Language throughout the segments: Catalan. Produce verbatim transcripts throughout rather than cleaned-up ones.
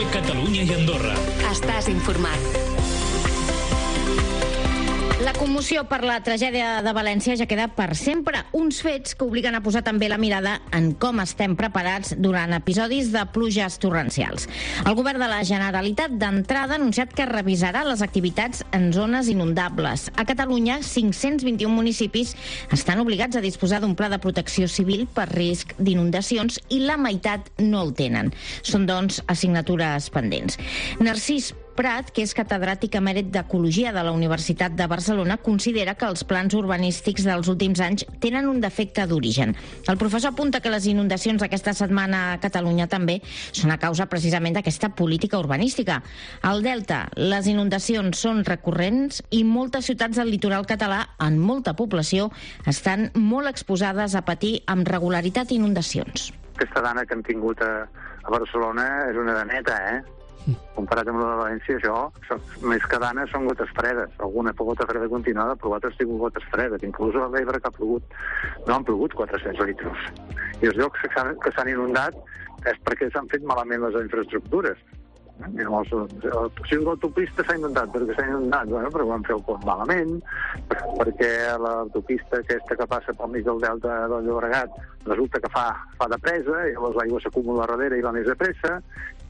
Catalunya i Andorra. Estàs informat. La commoció per la tragèdia de València ja queda per sempre. Uns fets que obliguen a posar també la mirada en com estem preparats durant episodis de pluges torrencials. El govern de la Generalitat d'entrada ha anunciat que revisarà les activitats en zones inundables. A Catalunya, cinc-cents vint-i-un municipis estan obligats a disposar d'un pla de protecció civil per risc d'inundacions i la meitat no el tenen. Són, doncs, assignatures pendents. Narcís Prat, que és catedràtic emèrit d'Ecologia de la Universitat de Barcelona, considera que els plans urbanístics dels últims anys tenen un defecte d'origen. El professor apunta que les inundacions d'aquesta setmana a Catalunya també són a causa precisament d'aquesta política urbanística. Al Delta, les inundacions són recurrents i moltes ciutats del litoral català, amb molta població, estan molt exposades a patir amb regularitat inundacions. Aquesta dana que hem tingut a, a Barcelona és una daneta, eh? Comparat amb la de València, això, són, més que danes, són gotes fredes. Alguna gota freda continuada, però altres tinc gotes fredes. Inclús a l'Ebre que ha plogut, no han plogut quatre-cents litres. I els llocs que s'han, que s'han inundat és perquè s'han fet malament les infraestructures. Llavors, si l'autopista s'ha inundat, perquè s'ha inundat, bueno, però ho han fet malament, perquè l'autopista aquesta que passa pel mig del delta del Llobregat resulta que fa, fa de presa, i llavors l'aigua s'acumula darrere i va més de pressa.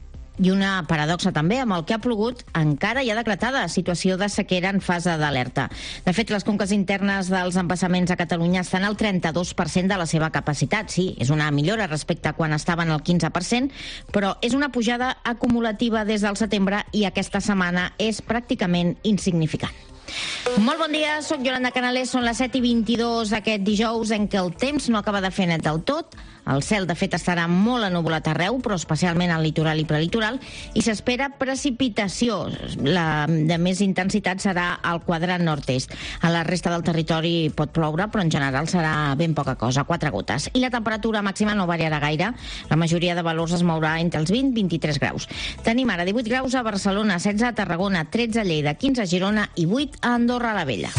I una paradoxa també, amb el que ha plogut encara hi ha decretada situació de sequera en fase d'alerta. De fet, les conques internes dels embassaments a Catalunya estan al trenta-dos per cent de la seva capacitat. Sí, és una millora respecte a quan estaven al quinze per cent, però és una pujada acumulativa des del setembre i aquesta setmana és pràcticament insignificant. Molt bon dia, sóc Yolanda Canales, són les set i vint-i-dos d'aquest dijous en què el temps no acaba de fer net del tot. El cel, de fet, estarà molt ennuvolat arreu, però especialment al litoral i prelitoral, i s'espera precipitació. La de més intensitat serà al quadrant nord-est. A la resta del territori pot ploure, però en general serà ben poca cosa, quatre gotes. I la temperatura màxima no variarà gaire. La majoria de valors es mourà entre els vint i vint-i-tres graus. Tenim ara divuit graus a Barcelona, setze a Tarragona, tretze a Lleida, quinze a Girona i vuit a Andorra la Vella.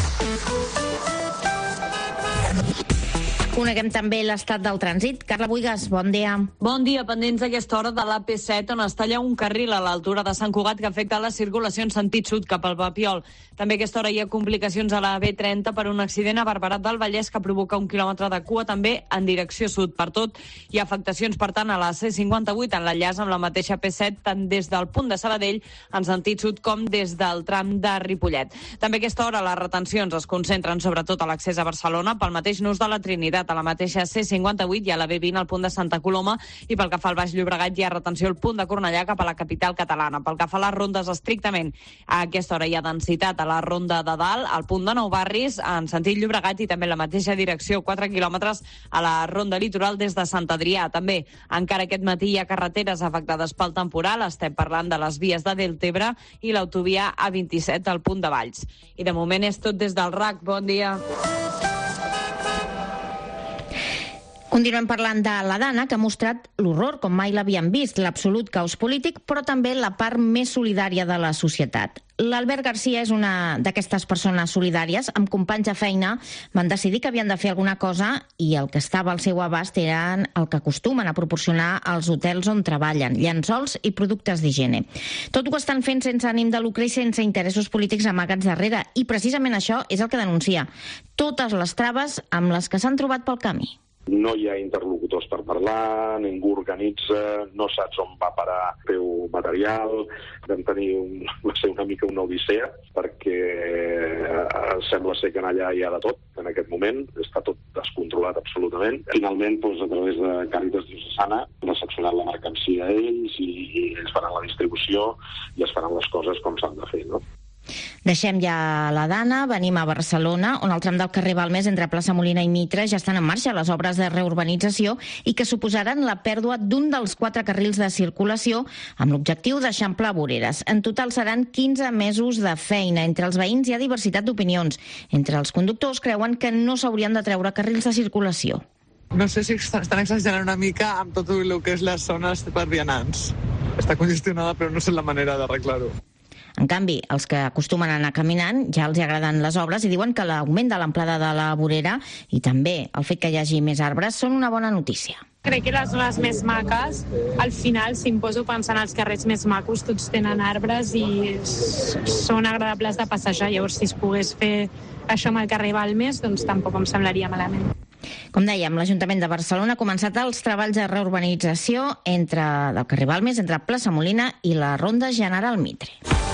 Coneguem també l'estat del trànsit. Carla Buigas, bon dia. Bon dia, pendents d'aquesta hora de l'A P set, on es talla un carril a l'altura de Sant Cugat que afecta la circulació en sentit sud cap al Papiol. També a aquesta hora hi ha complicacions a la B trenta per un accident a Barberat del Vallès que provoca un quilòmetre de cua també en direcció sud. Per tot, hi ha afectacions, per tant, a la C cinquanta-vuit en l'enllaç amb la mateixa P set, tant des del punt de Sabadell en sentit sud com des del tram de Ripollet. També a aquesta hora les retencions es concentren sobretot a l'accés a Barcelona pel mateix nus de la Trinitat, a la mateixa C cinquanta-vuit i a la B vint al punt de Santa Coloma, i pel que fa al Baix Llobregat hi ha retenció al punt de Cornellà cap a la capital catalana. Pel que fa a les rondes estrictament, a aquesta hora hi ha densitat a la ronda de dalt, al punt de Nou Barris, en sentit Llobregat, i també en la mateixa direcció, quatre quilòmetres a la ronda litoral des de Sant Adrià. També, encara aquest matí hi ha carreteres afectades pel temporal, estem parlant de les vies de Deltebre i l'autovia A vint-i-set al punt de Valls. I de moment és tot des del R A C. Bon dia. Continuem parlant de la Dana, que ha mostrat l'horror com mai l'havíem vist, l'absolut caos polític, però també la part més solidària de la societat. L'Albert Garcia és una d'aquestes persones solidàries. Amb companys de feina van decidir que havien de fer alguna cosa i el que estava al seu abast eren el que acostumen a proporcionar als hotels on treballen, llençols i productes d'higiene. Tot ho estan fent sense ànim de lucre i sense interessos polítics amagats darrere, i precisament això és el que denuncia. Totes les traves amb les que s'han trobat pel camí. No hi ha interlocutors per parlar, ningú organitza, no saps on va parar el teu material. Vam tenir un, va ser una mica una odissea, perquè sembla ser que allà hi ha de tot en aquest moment, està tot descontrolat absolutament. Finalment, doncs, a través de Càritas Diocesana, han seccionat la mercancia a ells i, i ells faran la distribució i es faran les coses com s'han de fer, no? Deixem ja la Dana, venim a Barcelona, on al tram del carrer Balmes entre Plaça Molina i Mitre ja estan en marxa les obres de reurbanització i que suposaran la pèrdua d'un dels quatre carrils de circulació amb l'objectiu d'eixamplar voreres. En total seran quinze mesos de feina. Entre els veïns hi ha diversitat d'opinions. Entre els conductors creuen que no s'haurien de treure carrils de circulació. No sé si estan exagerant una mica amb tot el que és les zones per vianants. Està congestionada, però no sé la manera d'arreglar-ho. En canvi, els que acostumen a anar caminant ja els agraden les obres i diuen que l'augment de l'amplada de la vorera i també el fet que hi hagi més arbres són una bona notícia. Crec que les zones més maques, al final, si em poso pensant els carrers més macos, tots tenen arbres i són agradables de passejar. Llavors, si es pogués fer això amb el carrer Balmes, doncs tampoc em semblaria malament. Com dèiem, l'Ajuntament de Barcelona ha començat els treballs de reurbanització entre del carrer Balmes, entre Plaça Molina i la Ronda General Mitre.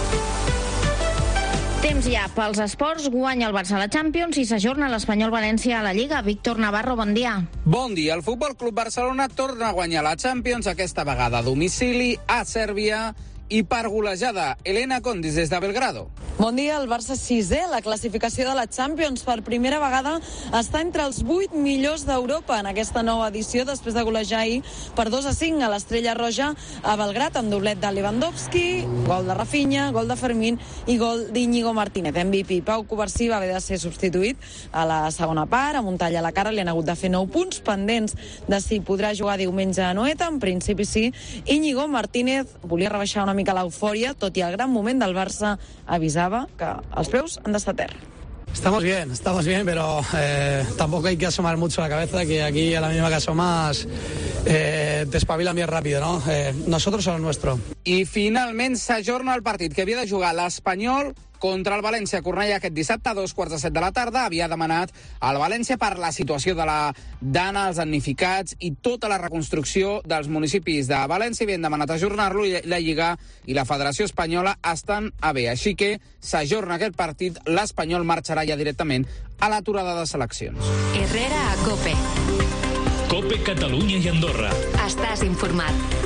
Temps ja pels esports, guanya el Barça a la Champions i s'ajorna l'Espanyol València a la Lliga. Víctor Navarro, bon dia. Bon dia. El Futbol Club Barcelona torna a guanyar la Champions, aquesta vegada a domicili, a Sèrbia i per golejada. Elena Condis, des de Belgrado. Bon dia, el Barça sisè, la classificació de la Champions per primera vegada està entre els vuit millors d'Europa en aquesta nova edició, després de golejar ahir per dos a cinc a l'Estrella Roja a Belgrat, amb doblet de Lewandowski, gol de Rafinha, gol de Fermín i gol d'Íñigo Martínez. M V P Pau Covarsí va haver de ser substituït a la segona part, amb un tall a la cara, li han hagut de fer nou punts, pendents de si podrà jugar diumenge a Noeta. En principi sí. Íñigo Martínez volia rebaixar una mica l'eufòria, tot i el gran moment del Barça avisava que els peus han d'estar a terra. Estamos bien, estamos bien, pero eh, tampoco hay que asomar mucho la cabeza, que aquí a la misma que asomas eh, te espabilan bien rápido, ¿no? Eh, nosotros somos nuestro. I finalment s'ajorna el partit que havia de jugar l'Espanyol contra el València. Cornellà aquest dissabte a dos quarts de set de la tarda havia demanat al València per la situació de la Dana, els damnificats i tota la reconstrucció dels municipis de València. Havien demanat ajornar-lo i la Lliga i la Federació Espanyola estan a bé. Així que s'ajorna aquest partit. L'Espanyol marxarà ja directament a l'aturada de seleccions. Herrera a COPE. COPE Catalunya i Andorra. Estàs informat.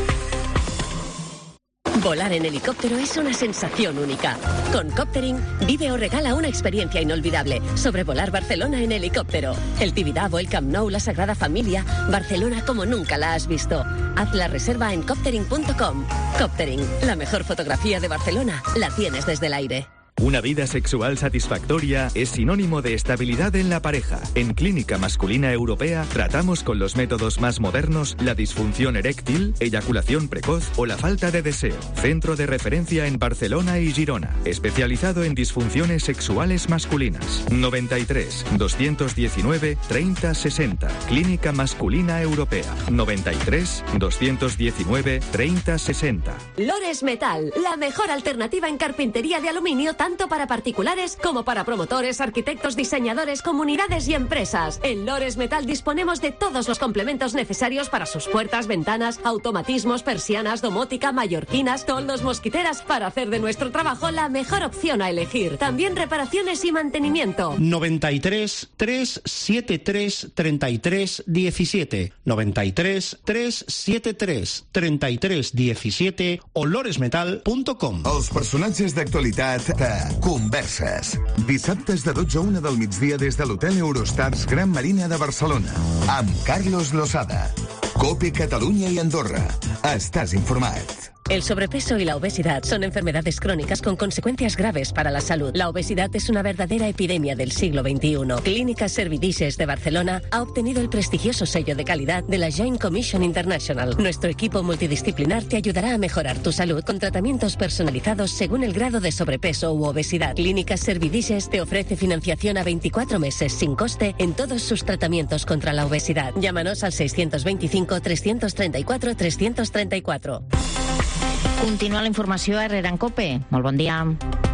Volar en helicóptero es una sensación única. Con Coptering, vive o regala una experiencia inolvidable. Sobrevolar Barcelona en helicóptero. El Tibidabo, el Camp Nou, la Sagrada Familia. Barcelona como nunca la has visto. Haz la reserva en coptering punto com. Coptering, la mejor fotografía de Barcelona la tienes desde el aire. Una vida sexual satisfactoria es sinónimo de estabilidad en la pareja. En Clínica Masculina Europea tratamos con los métodos más modernos la disfunción eréctil, eyaculación precoz o la falta de deseo. Centro de referencia en Barcelona y Girona. Especializado en disfunciones sexuales masculinas. noventa y tres, doscientos diecinueve, treinta sesenta. Clínica Masculina Europea. noventa y tres, doscientos diecinueve, treinta sesenta. Lores Metal, la mejor alternativa en carpintería de aluminio, tanto para particulares como para promotores, arquitectos, diseñadores, comunidades y empresas. En Lores Metal disponemos de todos los complementos necesarios para sus puertas, ventanas, automatismos, persianas, domótica, mallorquinas, toldos, mosquiteras, para hacer de nuestro trabajo la mejor opción a elegir. También reparaciones y mantenimiento. noventa y tres, trescientos setenta y tres, treinta y tres diecisiete. noventa y tres, trescientos setenta y tres, treinta y tres diecisiete o lores metal punto com. Els personatges d'actualitat de Converses. Dissabtes de dotze a una del migdia des de l'Hotel Eurostars Gran Marina de Barcelona. Amb Carlos Losada. COPE Catalunya i Andorra. Estàs informat. El sobrepeso y la obesidad son enfermedades crónicas con consecuencias graves para la salud. La obesidad es una verdadera epidemia del siglo veintiuno. Clínicas Servidices de Barcelona ha obtenido el prestigioso sello de calidad de la Joint Commission International. Nuestro equipo multidisciplinar te ayudará a mejorar tu salud con tratamientos personalizados según el grado de sobrepeso u obesidad. Clínicas Servidices te ofrece financiación a veinticuatro meses sin coste en todos sus tratamientos contra la obesidad. Llámanos al seiscientos veinticinco, trescientos treinta y cuatro, trescientos treinta y cuatro. Continua la informació a Herrera en COPE. Molt bon dia.